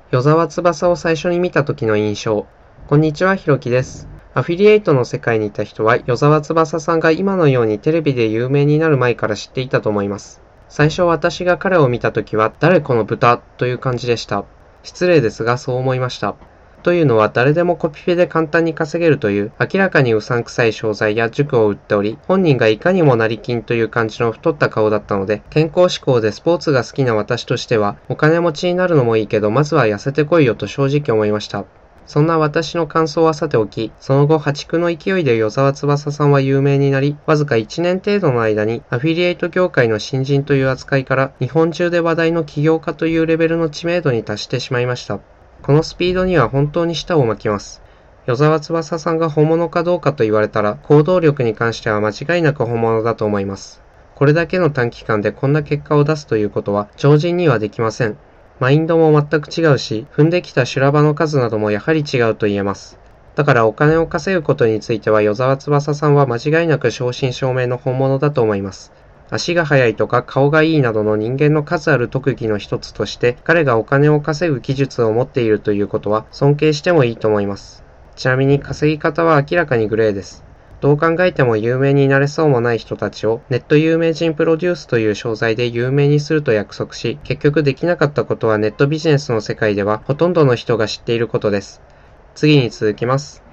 与沢翼を最初に見た時の印象。こんにちは、ひろきです。アフィリエイトの世界にいた人は、与沢翼さんが今のようにテレビで有名になる前から知っていたと思います。最初私が彼を見た時は、誰この豚という感じでした。失礼ですが、そう思いました。というのは、誰でもコピペで簡単に稼げるという、明らかにうさんくさい商材や塾を売っており、本人がいかにも成金という感じの太った顔だったので、健康志向でスポーツが好きな私としては、お金持ちになるのもいいけど、まずは痩せてこいよと正直思いました。そんな私の感想はさておき、その後破竹の勢いで与沢翼さんは有名になり、わずか1年程度の間にアフィリエイト業界の新人という扱いから日本中で話題の起業家というレベルの知名度に達してしまいました。このスピードには本当に舌を巻きます。与沢翼さんが本物かどうかと言われたら、行動力に関しては間違いなく本物だと思います。これだけの短期間でこんな結果を出すということは超人にはできません。マインドも全く違うし、踏んできた修羅場の数などもやはり違うと言えます。だからお金を稼ぐことについては与沢翼さんは間違いなく正真正銘の本物だと思います。足が速いとか顔がいいなどの人間の数ある特技の一つとして彼がお金を稼ぐ技術を持っているということは尊敬してもいいと思います。ちなみに稼ぎ方は明らかにグレーです。どう考えても有名になれそうもない人たちをネット有名人プロデュースという商材で有名にすると約束し、結局できなかったことはネットビジネスの世界ではほとんどの人が知っていることです。次に続きます。